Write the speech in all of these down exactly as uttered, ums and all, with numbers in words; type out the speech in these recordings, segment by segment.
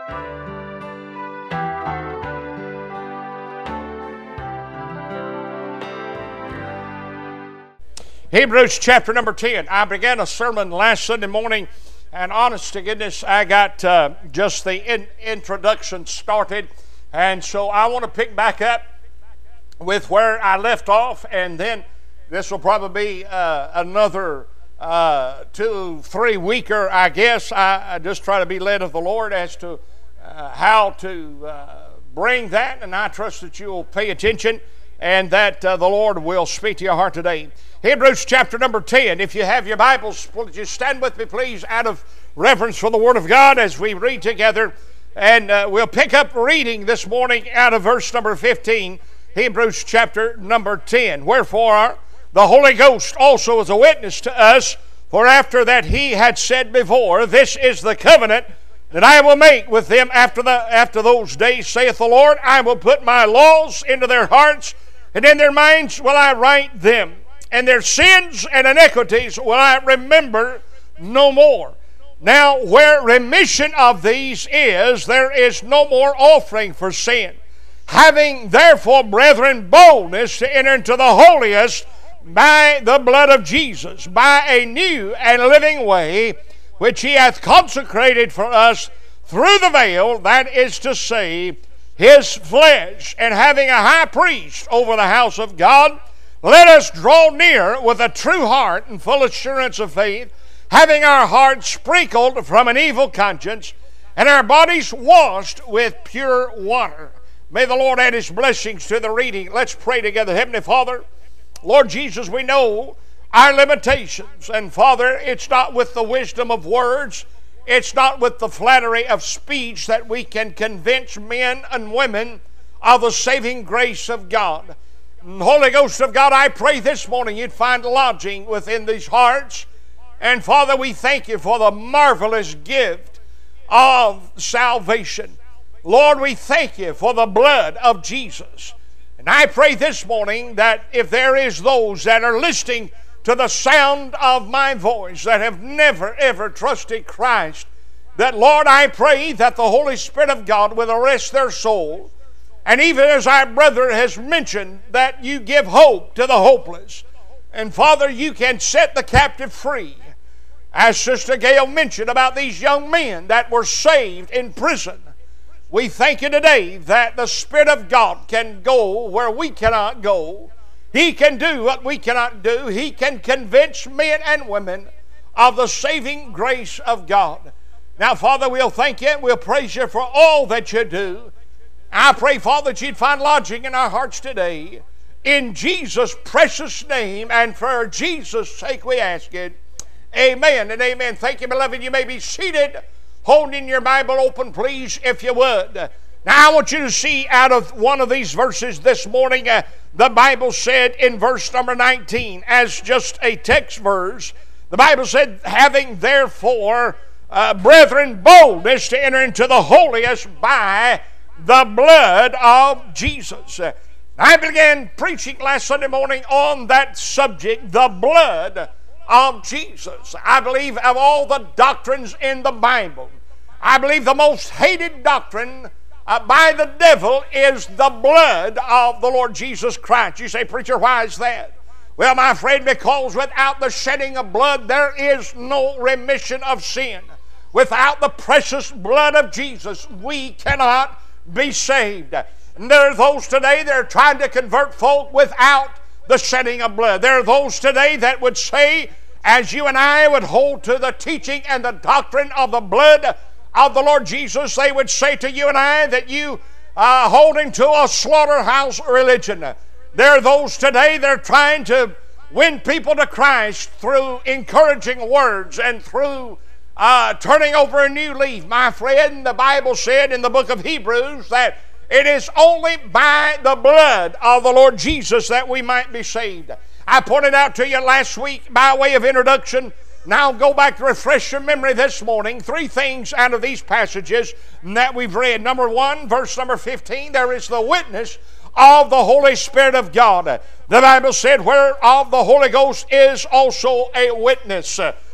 Hebrews chapter number ten. I began a sermon last Sunday morning, and honest to goodness, I got uh, just the in- introduction started, and so I want to pick back up with where I left off, and then this will probably be uh, another uh, two, three weeker, I guess. I, I just try to be led of the Lord as to uh, how to uh, bring that, and I trust that you will pay attention and that uh, the Lord will speak to your heart today. Hebrews chapter number ten. If you have your Bibles, would you stand with me, please, out of reverence for the Word of God as we read together. And uh, we'll pick up reading this morning out of verse number fifteen, Hebrews chapter number ten. Wherefore, the Holy Ghost also is a witness to us, for after that he had said before, this is the covenant that I will make with them after the after those days, saith the Lord. I will put my laws into their hearts, and in their minds will I write them. And their sins and iniquities will I remember no more. Now, where remission of these is, there is no more offering for sin. Having therefore, brethren, boldness to enter into the holiest by the blood of Jesus, by a new and living way, which he hath consecrated for us through the veil, that is to say, his flesh. And having a high priest over the house of God, let us draw near with a true heart and full assurance of faith, having our hearts sprinkled from an evil conscience, and our bodies washed with pure water. May the Lord add his blessings to the reading. Let's pray together. Heavenly Father, Lord Jesus, we know our limitations. And Father, it's not with the wisdom of words, it's not with the flattery of speech that we can convince men and women of the saving grace of God. Holy Ghost of God, I pray this morning you'd find lodging within these hearts. And Father, we thank you for the marvelous gift of salvation. Lord, we thank you for the blood of Jesus. And I pray this morning that if there is those that are listening to the sound of my voice that have never ever trusted Christ, that Lord, I pray that the Holy Spirit of God will arrest their soul. And even as our brother has mentioned, that you give hope to the hopeless. And Father, you can set the captive free. As Sister Gail mentioned about these young men that were saved in prison, we thank you today that the Spirit of God can go where we cannot go. He can do what we cannot do. He can convince men and women of the saving grace of God. Now, Father, we'll thank you and we'll praise you for all that you do. I pray, Father, that you'd find lodging in our hearts today. In Jesus' precious name, and for Jesus' sake we ask it. Amen and amen. Thank you, beloved. You may be seated, holding your Bible open, please, if you would. Now, I want you to see out of one of these verses this morning, uh, the Bible said in verse number nineteen, as just a text verse, the Bible said, having therefore, uh, brethren, boldness to enter into the holiest by the blood of Jesus. I began preaching last Sunday morning on that subject, the blood of Jesus. I believe of all the doctrines in the Bible, I believe the most hated doctrine uh, by the devil is the blood of the Lord Jesus Christ. You say, preacher, why is that? Well, my friend, because without the shedding of blood, there is no remission of sin. Without the precious blood of Jesus, we cannot be saved. And there are those today that are trying to convert folk without the shedding of blood. There are those today that would say, as you and I would hold to the teaching and the doctrine of the blood of the Lord Jesus, they would say to you and I that you are holding to a slaughterhouse religion. There are those today that are trying to win people to Christ through encouraging words and through Uh, turning over a new leaf. My friend, the Bible said in the book of Hebrews that it is only by the blood of the Lord Jesus that we might be saved. I pointed out to you last week by way of introduction. Now go back to refresh your memory this morning. Three things out of these passages that we've read. Number one, verse number fifteen, there is the witness of the Holy Spirit of God. The Bible said, whereof the Holy Ghost is also a witness.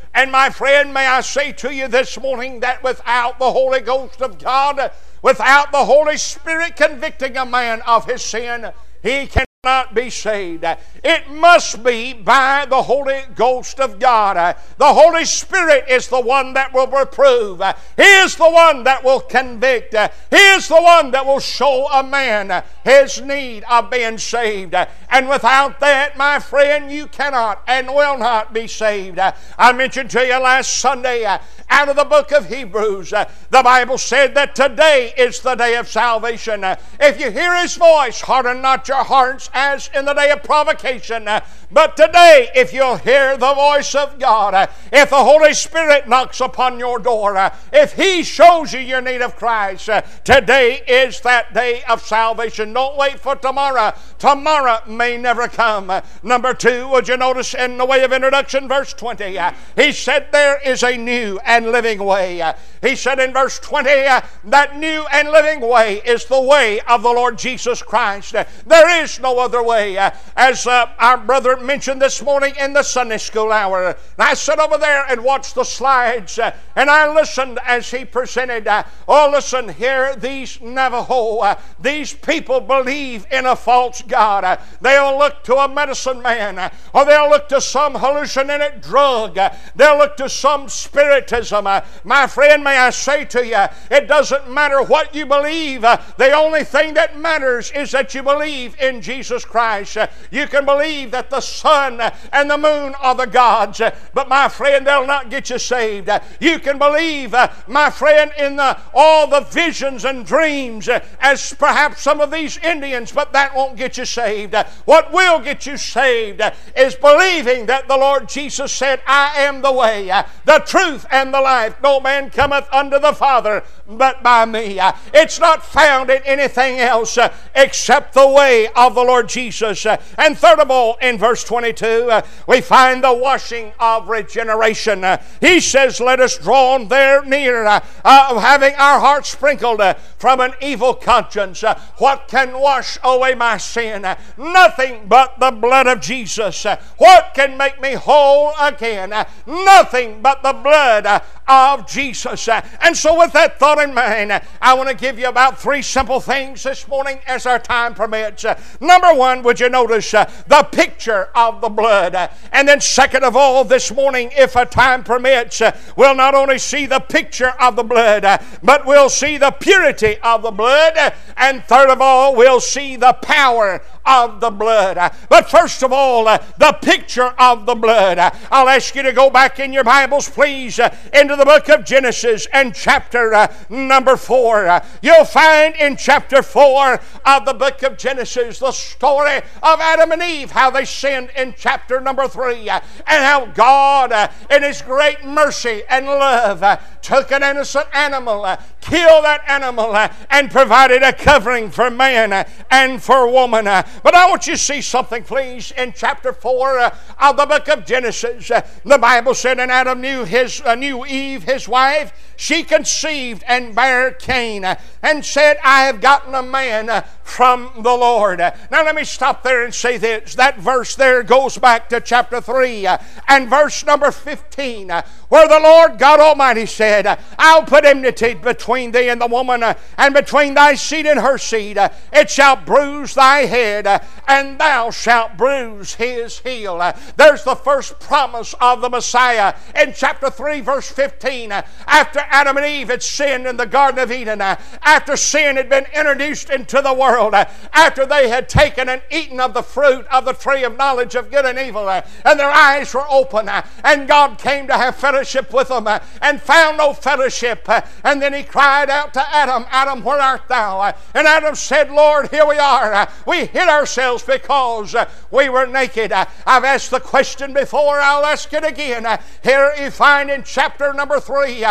And my friend, may I say to you this morning that without the Holy Ghost of God, without the Holy Spirit convicting a man of his sin, he can not be saved. It must be by the Holy Ghost of God. The Holy Spirit is the one that will reprove. He is the one that will convict. He is the one that will show a man his need of being saved. And without that, my friend, you cannot and will not be saved. I mentioned to you last Sunday out of the book of Hebrews, the Bible said that today is the day of salvation. If you hear His voice, harden not your hearts as in the day of provocation. But today, if you'll hear the voice of God, if the Holy Spirit knocks upon your door, if He shows you your need of Christ, today is that day of salvation. Don't wait for tomorrow. Tomorrow may never come. Number two, would you notice in the way of introduction, verse twenty, he said there is a new and living way. He said in verse twenty, that new and living way is the way of the Lord Jesus Christ. There is no other way. As uh, our brother mentioned this morning in the Sunday school hour, and I sat over there and watched the slides, uh, and I listened as he presented. Uh, oh, listen, here these Navajo, uh, these people believe in a false God. Uh, they'll look to a medicine man, uh, or they'll look to some hallucinogenic drug. Uh, they'll look to some spiritism. Uh, my friend, may I say to you, it doesn't matter what you believe. Uh, the only thing that matters is that you believe in Jesus Christ. Uh, you can believe that the sun and the moon are the gods, uh, but my friend, they'll not get you saved. Uh, you can believe, uh, my friend, in the, all the visions and dreams uh, as perhaps some of these Indians, but that won't get you saved. Uh, what will get you saved uh, is believing that the Lord Jesus said, I am the way, uh, the truth, and the life. No man cometh unto the Father but by me. Uh, it's not found in anything else uh, except the way of the Lord Jesus. Uh, and third of all, in verse twenty-two, uh, we find the washing of regeneration. Uh, he says, let us draw there near, uh, uh, having our hearts sprinkled uh, from an evil conscience. Uh, what can wash away my sin? Uh, nothing but the blood of Jesus. Uh, what can make me whole again? Uh, nothing but the blood uh, of Jesus. Uh, and so with that thought in mind, uh, I want to give you about three simple things this morning as our time permits. Uh, number one, would you notice uh, the picture of the blood? Uh, and then second of all, this morning, if a time permits, uh, we'll not only see the picture of the blood, uh, but we'll see the purity of the blood. Uh, and third of all, we'll see the power of the blood. Uh, but first of all, uh, the picture of the blood. Uh, I'll ask you to go back in your Bibles, please, uh, into the book of Genesis and chapter uh, number four. Uh, you'll find in chapter four of the book of Genesis the story of Adam and Eve, how they sinned in chapter number three, uh, and how God, uh, in His great mercy and love, uh, took an innocent animal, uh, killed that animal, uh, and provided a covering for man uh, and for woman. Uh, but I want you to see something, please, in chapter four uh, of the book of Genesis. Uh, the Bible said, and Adam knew his uh, knew Eve, his wife. She conceived and bare Cain, uh, and said, I have gotten a man uh, from the Lord. Uh, now let me stop there and say this. That verse there goes back to chapter three uh, and verse number fifteen, uh, where the Lord God Almighty said, uh, I'll put enmity between thee and the woman, uh, and between thy seed and her seed. Uh, it shall bruise thy head, uh, and thou shalt bruise his heel. Uh, there's the first promise of the Messiah in chapter three, verse fifteen. Uh, after Adam and Eve had sinned in the Garden of Eden, uh, after sin had been introduced into the world, uh, after they had taken and eaten of the fruit of the tree of knowledge of good and evil, uh, and their eyes were open, uh, and God came to have fellowship with them, uh, and found no fellowship, uh, and then He cried out to Adam, Adam, where art thou? Uh, and Adam said, Lord, here we are. Uh, we hid ourselves because uh, we were naked. Uh, I've asked the question before, I'll ask it again. Uh, here you find in chapter number three uh, of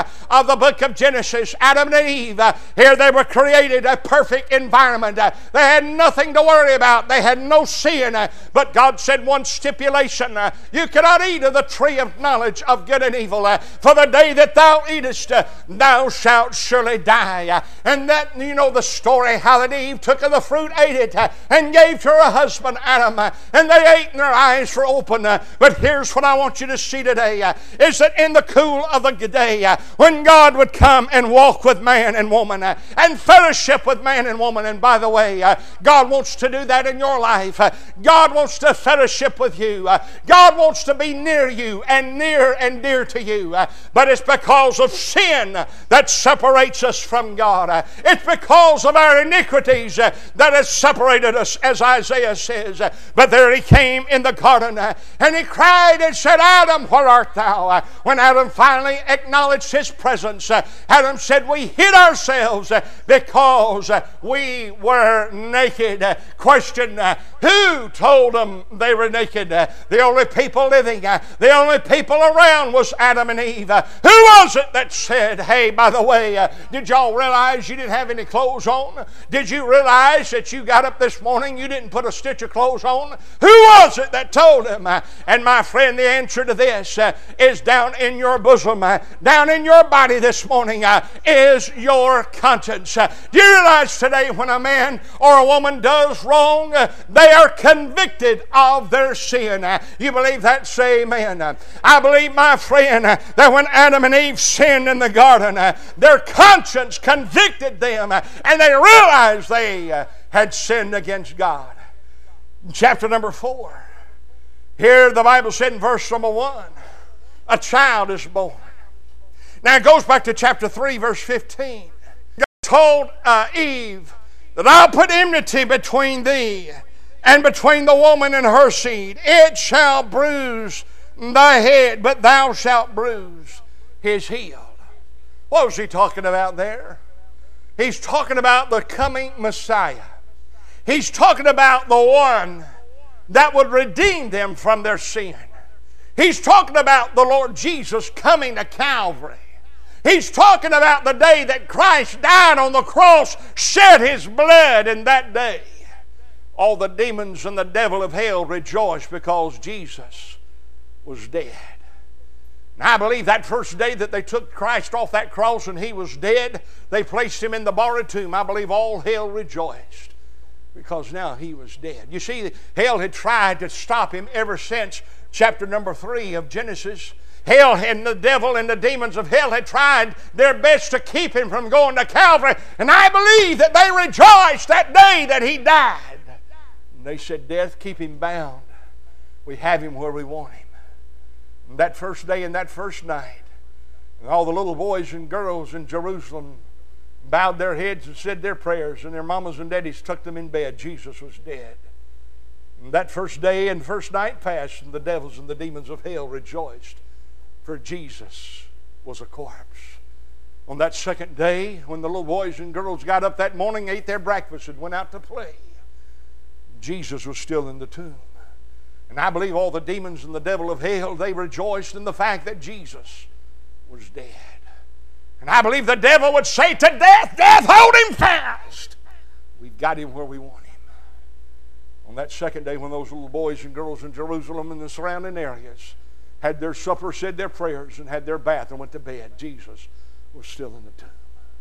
the book of Genesis, Adam and Eve, uh, here they were created a perfect environment. Uh, they had nothing to worry about. They had no sin. Uh, but God said one stipulation, uh, you cannot eat of the tree of knowledge of good and evil. Uh, for the day that thou eatest, uh, thou shalt surely die. Uh, and that, you know the story, how that Eve took of the fruit, ate it, uh, and gave to her husband Adam. Uh, and they ate and their eyes were open. Uh, but here's what I want you to see today, uh, is that in the cool of the day, uh, when God would come and walk with man and woman, uh, and fellowship with man and woman, and by the way, uh, God wants to do that in your life. Uh, God wants to fellowship with you. Uh, God wants to be near you and near and dear to you. Uh, but it's because of sin that separates us from God. Uh, it's because of our iniquities uh, that has separated us, as Isaiah says. Uh, but there he came in the garden, uh, and he cried and said, Adam, where art thou? Uh, when Adam finally acknowledged his presence, uh, Adam said, we hid ourselves uh, because uh, we were naked. Uh, question, uh, who told them they were naked? Uh, the only people living, uh, the only people around was Adam and Eve. Uh, who was it that said, hey, by the way, uh, did y'all realize you didn't have any clothes on? Did you realize that you got up this morning, you didn't put a stitch of clothes on? Who was it that told them? Uh, and my friend, the answer to this uh, is down in your bosom, uh, down in your body this morning, uh, is your conscience. Uh, do you realize today when a man or a woman does wrong, uh, they are convicted of their sin? Uh, you believe that? Say amen. Uh, I believe, my friend, uh, that when Adam and Eve sinned in the garden, uh, their conscience convicted them, uh, and they realized they uh, had sinned against God. Chapter number four. Here the Bible said in verse number one, a child is born. Now it goes back to chapter three, verse fifteen. God told uh, Eve that I'll put enmity between thee and between the woman and her seed. It shall bruise thy head, but thou shalt bruise his heel. What was he talking about there? He's talking about the coming Messiah. He's talking about the one that would redeem them from their sin. He's talking about the Lord Jesus coming to Calvary. He's talking about the day that Christ died on the cross, shed his blood, and that day all the demons and the devil of hell rejoiced because Jesus was dead. And I believe that first day that they took Christ off that cross and he was dead, they placed him in the borrowed tomb. I believe all hell rejoiced because now he was dead. You see, hell had tried to stop him ever since chapter number three of Genesis. Hell and the devil and the demons of hell had tried their best to keep him from going to Calvary. And I believe that they rejoiced that day that he died. And they said, death, keep him bound. We have him where we want him. And that first day and that first night, and all the little boys and girls in Jerusalem bowed their heads and said their prayers, and their mamas and daddies tucked them in bed. Jesus was dead. And that first day and first night passed, and the devils and the demons of hell rejoiced, for Jesus was a corpse. On that second day, when the little boys and girls got up that morning, ate their breakfast, and went out to play, Jesus was still in the tomb. And I believe all the demons and the devil of hell, they rejoiced in the fact that Jesus was dead. And I believe the devil would say to death, death, hold him fast. We've got him where we want him. On that second day, when those little boys and girls in Jerusalem and the surrounding areas had their supper, said their prayers, and had their bath and went to bed, Jesus was still in the tomb.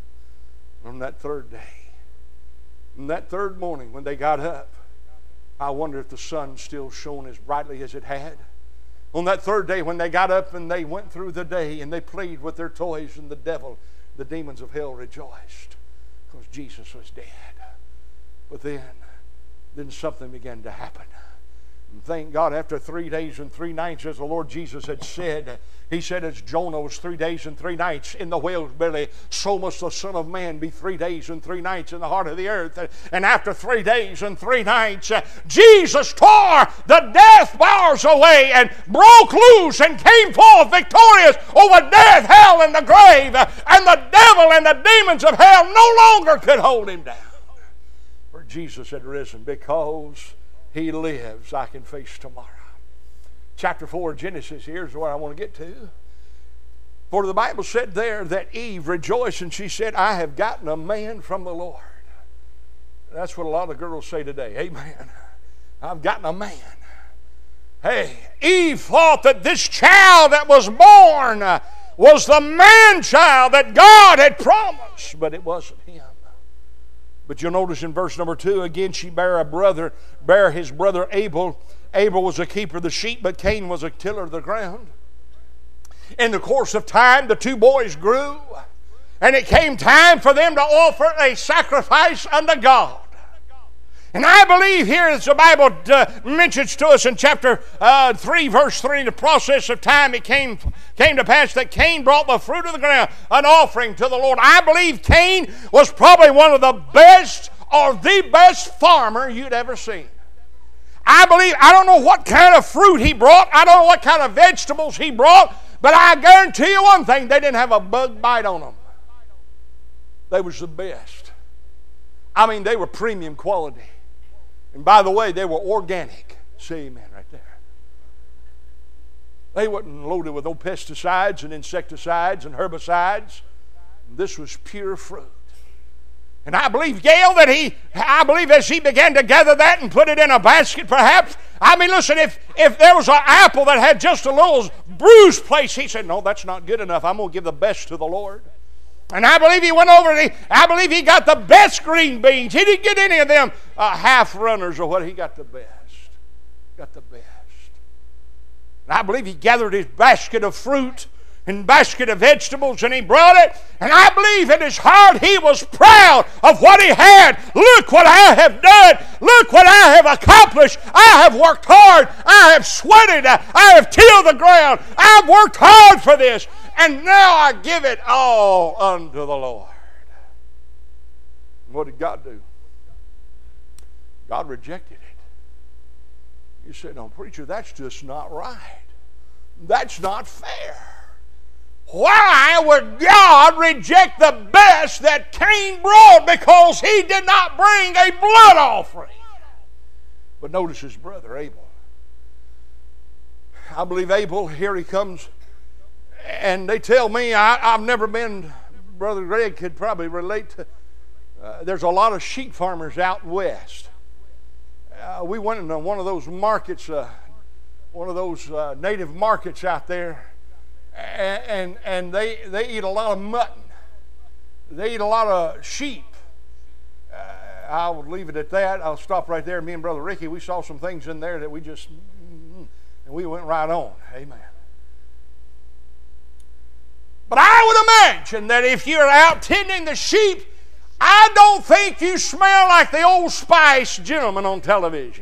On that third day, on that third morning when they got up, I wonder if the sun still shone as brightly as it had. On that third day when they got up and they went through the day and they played with their toys, and the devil, the demons of hell rejoiced because Jesus was dead. But then, then something began to happen. And thank God, after three days and three nights, as the Lord Jesus had said, he said, as Jonah was three days and three nights in the whale's belly, so must the Son of Man be three days and three nights in the heart of the earth. And after three days and three nights, uh, Jesus tore the death bars away and broke loose and came forth victorious over death, hell, and the grave. And the devil and the demons of hell no longer could hold him down. For Jesus had risen. Because he lives, I can face tomorrow. Chapter four of Genesis, here's where I want to get to. For the Bible said there that Eve rejoiced and she said, I have gotten a man from the Lord. That's what a lot of girls say today. Amen. I've gotten a man. Hey, Eve thought that this child that was born was the man-child that God had promised, but it wasn't him. But you'll notice in verse number two, again, she bare a brother, bare his brother Abel. Abel was a keeper of the sheep, but Cain was a tiller of the ground. In the course of time, the two boys grew, and it came time for them to offer a sacrifice unto God. And I believe here, as the Bible uh, mentions to us in chapter uh, three, verse three, the process of time, it came, came to pass that Cain brought the fruit of the ground, an offering to the Lord. I believe Cain was probably one of the best or the best farmer you'd ever seen. I believe, I don't know what kind of fruit he brought, I don't know what kind of vegetables he brought, but I guarantee you one thing, they didn't have a bug bite on them. They was the best. I mean, they were premium quality. And by the way, they were organic. Say amen right there. They wasn't loaded with no pesticides and insecticides and herbicides. This was pure fruit. And I believe, Gail, that he, I believe as he began to gather that and put it in a basket perhaps, I mean, listen, if, if there was an apple that had just a little bruised place, he said, no, that's not good enough. I'm going to give the best to the Lord. And I believe he went over and he, I believe he got the best green beans. He didn't get any of them uh, half runners or what. He got the best. Got the best. And I believe he gathered his basket of fruit and basket of vegetables and he brought it. And I believe in his heart he was proud of what he had. Look what I have done. Look what I have accomplished. I have worked hard. I have sweated. I have tilled the ground. I've worked hard for this. And now I give it all unto the Lord. What did God do? God rejected it. You said, no, preacher, that's just not right. That's not fair. Why would God reject the best that Cain brought? Because he did not bring a blood offering. But notice his brother Abel. I believe Abel, here he comes. And they tell me, I, I've never been, Brother Greg could probably relate to, uh, there's a lot of sheep farmers out west. Uh, we went into one of those markets, uh, one of those uh, native markets out there, and, and, and they, they eat a lot of mutton. They eat a lot of sheep. Uh, I will leave it at that. I'll stop right there. Me and Brother Ricky, we saw some things in there that we just, and we went right on. Amen. But I would imagine that if you're out tending the sheep, I don't think you smell like the Old Spice gentleman on television.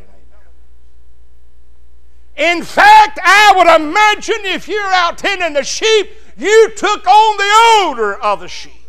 In fact, I would imagine if you're out tending the sheep, you took on the odor of the sheep.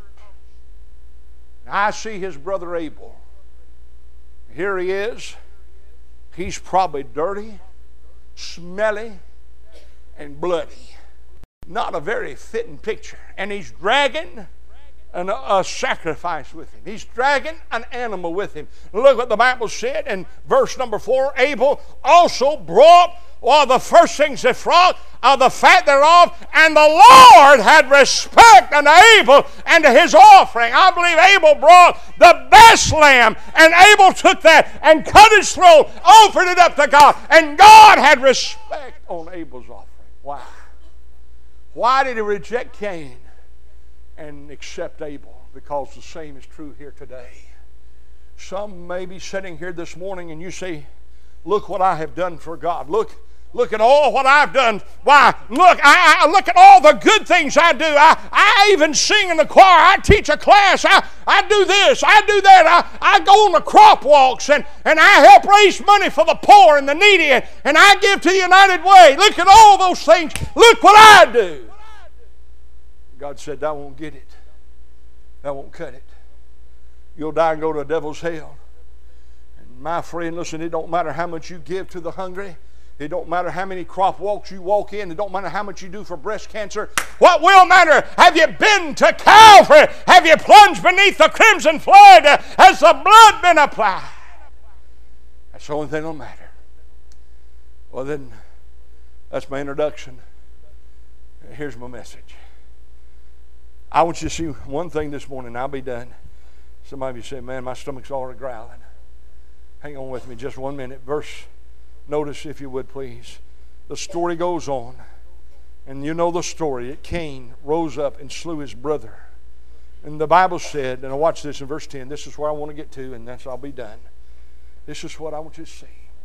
I see his brother Abel. Here he is. He's probably dirty, smelly, and bloody. Not a very fitting picture. And he's dragging an, a sacrifice with him. He's dragging an animal with him. Look what the Bible said in verse number four. Abel also brought well, the first things that brought of the fat thereof, and the Lord had respect unto Abel and to his offering. I believe Abel brought the best lamb, and Abel took that and cut his throat, offered it up to God, and God had respect on Abel's offering. Why? Why did he reject Cain and accept Abel? Because the same is true here today. Some may be sitting here this morning and you say, look what I have done for God. Look, look at all what I've done. Why, look, I, I look at all the good things I do. I, I even sing in the choir. I teach a class. I, I do this. I do that. I, I go on the crop walks and, and I help raise money for the poor and the needy. And, and I give to the United Way. Look at all those things. Look what I do. God said, that won't get it. That won't cut it. You'll die and go to a devil's hell. And my friend, listen, it don't matter how much you give to the hungry. It don't matter how many crop walks you walk in. It don't matter how much you do for breast cancer. What will matter? Have you been to Calvary? Have you plunged beneath the crimson flood? Has the blood been applied? That's the only thing that'll matter. Well then, that's my introduction. Here's my message. I want you to see one thing this morning. I'll be done. Some of you say, man, my stomach's already growling. Hang on with me just one minute. Verse, notice if you would please. The story goes on. And you know the story. Cain rose up and slew his brother. And the Bible said, and I watch this in verse ten. This is where I want to get to, and that's I'll be done. This is what I want you to see.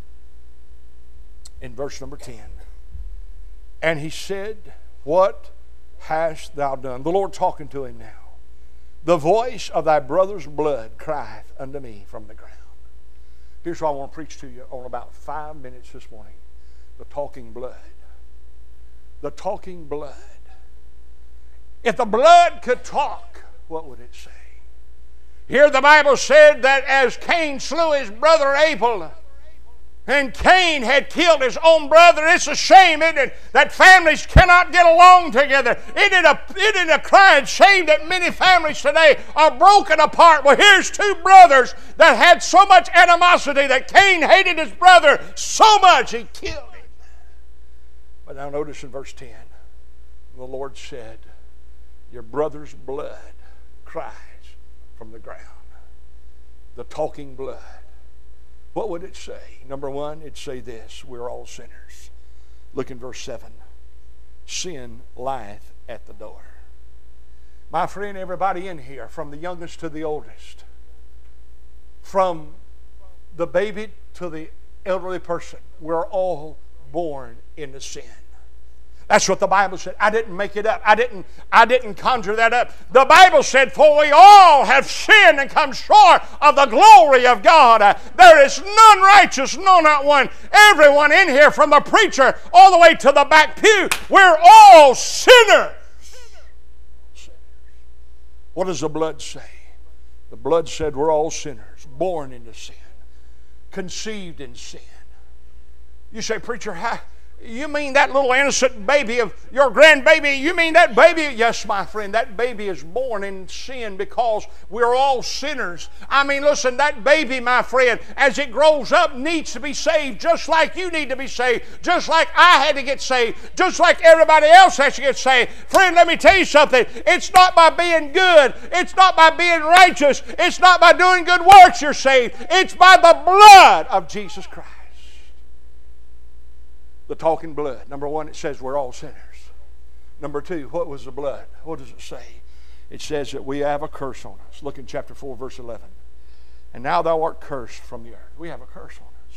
In verse number ten. And he said, what hast thou done? The Lord talking to him now. The voice of thy brother's blood crieth unto me from the ground. Here's what I want to preach to you on about five minutes this morning. The talking blood. The talking blood. If the blood could talk, what would it say? Here the Bible said that as Cain slew his brother Abel, and Cain had killed his own brother. It's a shame, isn't it, that families cannot get along together. Isn't it a, isn't it a crying shame that many families today are broken apart? Well, here's two brothers that had so much animosity that Cain hated his brother so much he killed him. But now notice in verse ten, the Lord said, your brother's blood cries from the ground. The talking blood. What would it say? Number one, it'd say this, we're all sinners. Look in verse seven. Sin lieth at the door. My friend, everybody in here, from the youngest to the oldest, from the baby to the elderly person, we're all born into sin. That's what the Bible said. I didn't make it up. I didn't, I didn't conjure that up. The Bible said, for we all have sinned and come short of the glory of God. Uh, there is none righteous, no, not one. Everyone in here, from the preacher all the way to the back pew, we're all sinners. What does the blood say? The blood said we're all sinners, born into sin, conceived in sin. You say, preacher, how? You mean that little innocent baby of your grandbaby? You mean that baby? Yes, my friend, that baby is born in sin because we're all sinners. I mean, listen, that baby, my friend, as it grows up, needs to be saved just like you need to be saved, just like I had to get saved, just like everybody else has to get saved. Friend, let me tell you something. It's not by being good. It's not by being righteous. It's not by doing good works you're saved. It's by the blood of Jesus Christ. The talking blood. Number one, it says we're all sinners. Number two, what was the blood? What does it say? It says that we have a curse on us. Look in chapter four, verse eleven. And now thou art cursed from the earth. We have a curse on us.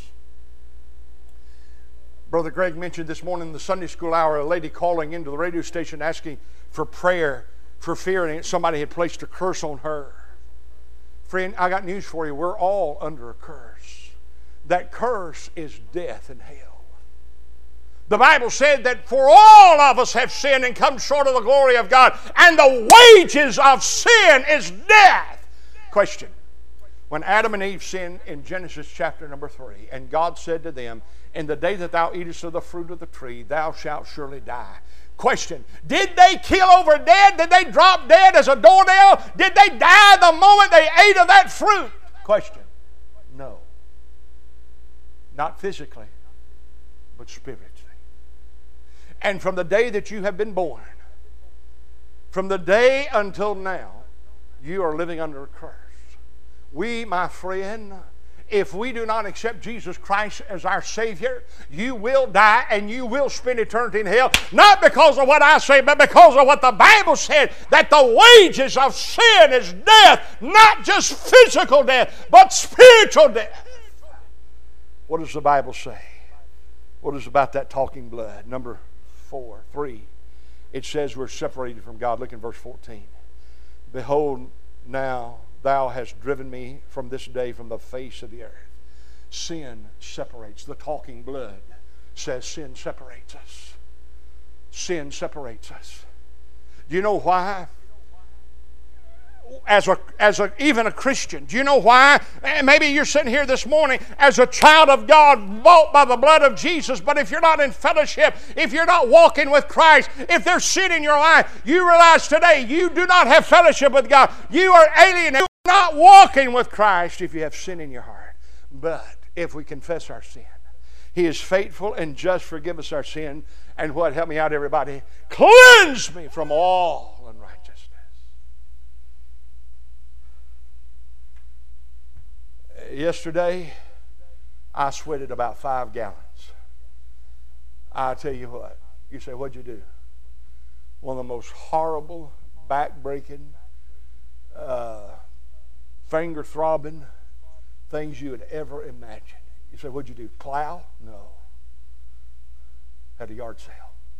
Brother Greg mentioned this morning in the Sunday school hour, a lady calling into the radio station asking for prayer for fearing somebody had placed a curse on her. Friend, I got news for you. We're all under a curse. That curse is death and hell. The Bible said that for all of us have sinned and come short of the glory of God, and the wages of sin is death. Question. When Adam and Eve sinned in Genesis chapter number three, and God said to them, in the day that thou eatest of the fruit of the tree, thou shalt surely die. Question. Did they kill over dead? Did they drop dead as a doornail? Did they die the moment they ate of that fruit? Question. No. Not physically, but spiritually. And from the day that you have been born, from the day until now, you are living under a curse. We, my friend, if we do not accept Jesus Christ as our Savior, you will die and you will spend eternity in hell. Not because of what I say, but because of what the Bible said, that the wages of sin is death. Not just physical death, but spiritual death. What does the Bible say? What is about that talking blood? Number four, three. It says we're separated from God. Look in verse fourteen. Behold, now thou hast driven me from this day from the face of the earth. Sin separates. The talking blood says sin separates us. Sin separates us. Do you know why? As a, as a, even a Christian. Do you know why? Maybe you're sitting here this morning as a child of God, bought by the blood of Jesus, but if you're not in fellowship, if you're not walking with Christ, if there's sin in your life, you realize today you do not have fellowship with God. You are alienated. You're not walking with Christ if you have sin in your heart. But if we confess our sin, He is faithful and just, forgive us our sin, and what? Help me out, everybody. Cleanse me from all unrighteousness. Yesterday, I sweated about five gallons. I tell you what. You say, what'd you do? One of the most horrible, back-breaking, uh, finger-throbbing things you would ever imagine. You say, what'd you do? Plow? No. Had a yard sale.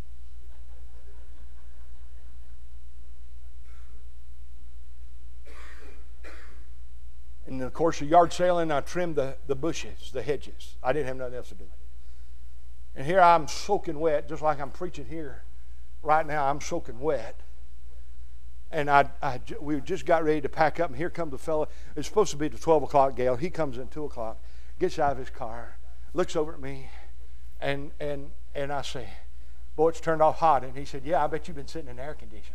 In the course of yard sailing, I trimmed the, the bushes, the hedges. I didn't have nothing else to do. And here I'm soaking wet, just like I'm preaching here right now. I'm soaking wet. And I, I, we just got ready to pack up, and here comes the fellow. It's supposed to be the twelve o'clock gale. He comes in at two o'clock, gets out of his car, looks over at me, and, and, and I say, boy, it's turned off hot. And he said, yeah, I bet you've been sitting in air conditioning.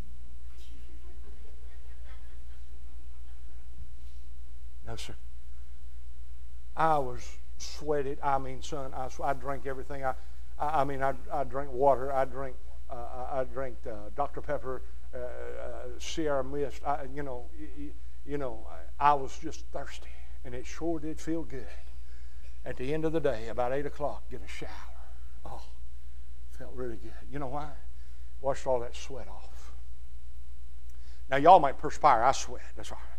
No, sir. I was sweated. I mean, son, I, I drank everything. I, I, I mean, I, I drank water. I drank, uh, I drank uh, Doctor Pepper, uh, uh, Sierra Mist. I, you know, you, you know, I, I was just thirsty, and it sure did feel good. At the end of the day, about eight o'clock, get a shower. Oh, felt really good. You know why? Washed all that sweat off. Now, y'all might perspire. I sweat. That's all right.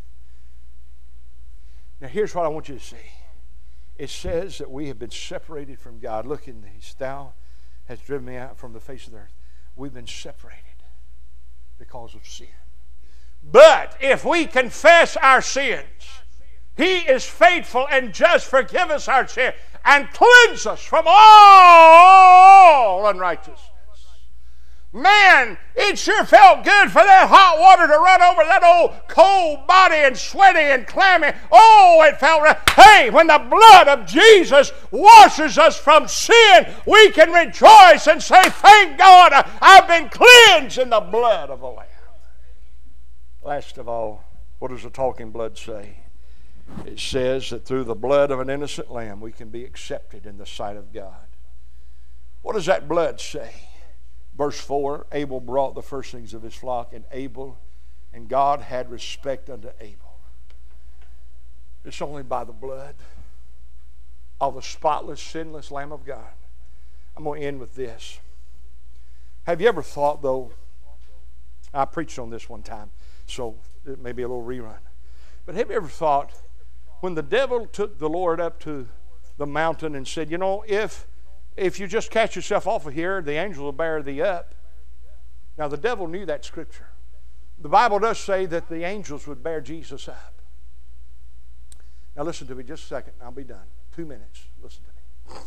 Now, here's what I want you to see. It says that we have been separated from God. Look in these. Thou hast driven me out from the face of the earth. We've been separated because of sin. But if we confess our sins, He is faithful and just, forgive us our sin, and cleanse us from all unrighteousness. Man, it sure felt good for that hot water to run over that old cold body and sweaty and clammy. Oh, it felt right. Hey, when the blood of Jesus washes us from sin, we can rejoice and say, thank God, I've been cleansed in the blood of the Lamb. Last of all, what does the talking blood say? It says that through the blood of an innocent lamb, we can be accepted in the sight of God. What does that blood say? Verse four, Abel brought the firstlings of his flock, and Abel, and God had respect unto Abel. It's only by the blood of the spotless, sinless Lamb of God. I'm going to end with this. Have you ever thought, though, I preached on this one time, so it may be a little rerun, but have you ever thought, when the devil took the Lord up to the mountain and said, you know, if If you just catch yourself off of here, the angel will bear thee up. Now, the devil knew that scripture. The Bible does say that the angels would bear Jesus up. Now, listen to me just a second. I'll be done. Two minutes. Listen to me.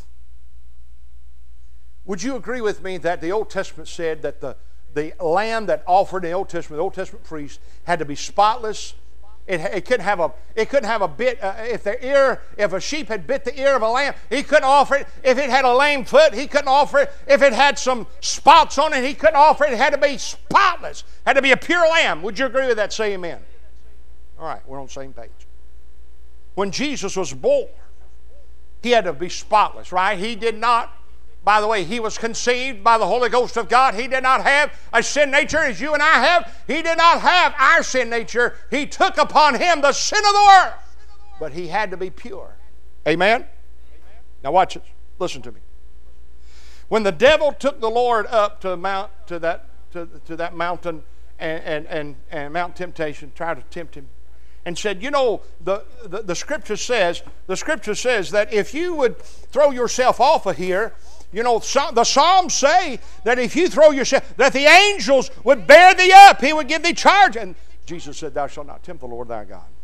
Would you agree with me that the Old Testament said that the, the lamb that offered in the Old Testament, the Old Testament priest, had to be spotless? It, it couldn't have a. It couldn't have a bit. Uh, if the ear, if a sheep had bit the ear of a lamb, he couldn't offer it. If it had a lame foot, he couldn't offer it. If it had some spots on it, he couldn't offer it. It had to be spotless. Had to be a pure lamb. Would you agree with that? Say amen. All right, we're on the same page. When Jesus was born, He had to be spotless, right? He did not. By the way, He was conceived by the Holy Ghost of God. He did not have a sin nature as you and I have. He did not have our sin nature. He took upon Him the sin of the world. But He had to be pure. Amen? Now watch it. Listen to me. When the devil took the Lord up to mount to that to, to that mountain and, and, and, and Mount Temptation, tried to tempt Him, and said, you know, the, the, the scripture says, the scripture says that if you would throw yourself off of here, you know, the Psalms say that if you throw yourself, that the angels would bear thee up. He would give thee charge. And Jesus said, thou shalt not tempt the Lord thy God.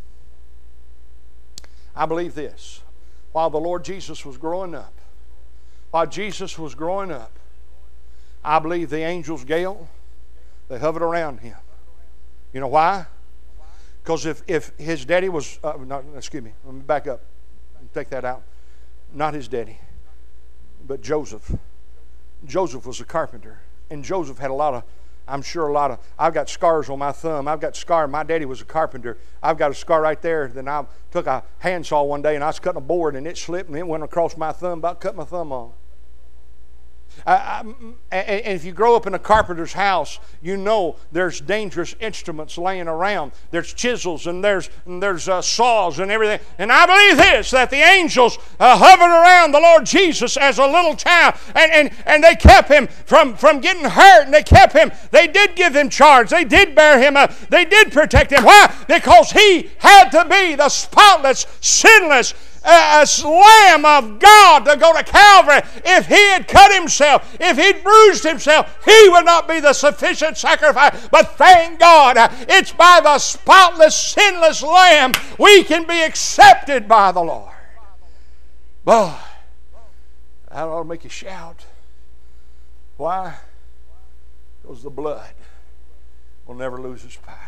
I believe this. While the Lord Jesus was growing up, while Jesus was growing up, I believe the angels, Gail, they hovered around Him. You know why? Because if, if his daddy was, uh, not, excuse me, let me back up and take that out. Not his daddy, but Joseph. Joseph was a carpenter, and Joseph had a lot of, I'm sure a lot of, I've got scars on my thumb. I've got scar. My daddy was a carpenter. I've got a scar right there. Then I took a handsaw one day, and I was cutting a board, and it slipped, and it went across my thumb, about cut my thumb off. Uh, and if you grow up in a carpenter's house, you know there's dangerous instruments laying around. There's chisels and there's, and there's uh, saws and everything. And I believe this, that the angels uh, hovered around the Lord Jesus as a little child. And, and, and they kept him from, from getting hurt. And they kept him. They did give him charge. They did bear him up. They did protect him. Why? Because he had to be the spotless, sinless a Lamb of God to go to Calvary. If he had cut himself, if he'd bruised himself, he would not be the sufficient sacrifice. But thank God, it's by the spotless, sinless Lamb we can be accepted by the Lord. Boy, that ought to make you shout. Why? Because the blood will never lose its power.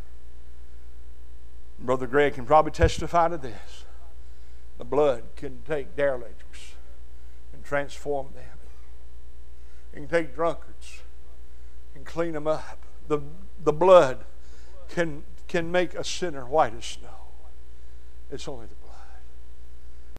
Brother Greg can probably testify to this. The blood can take derelicts and transform them. It can take drunkards and clean them up. The, the blood can, can make a sinner white as snow. It's only the blood.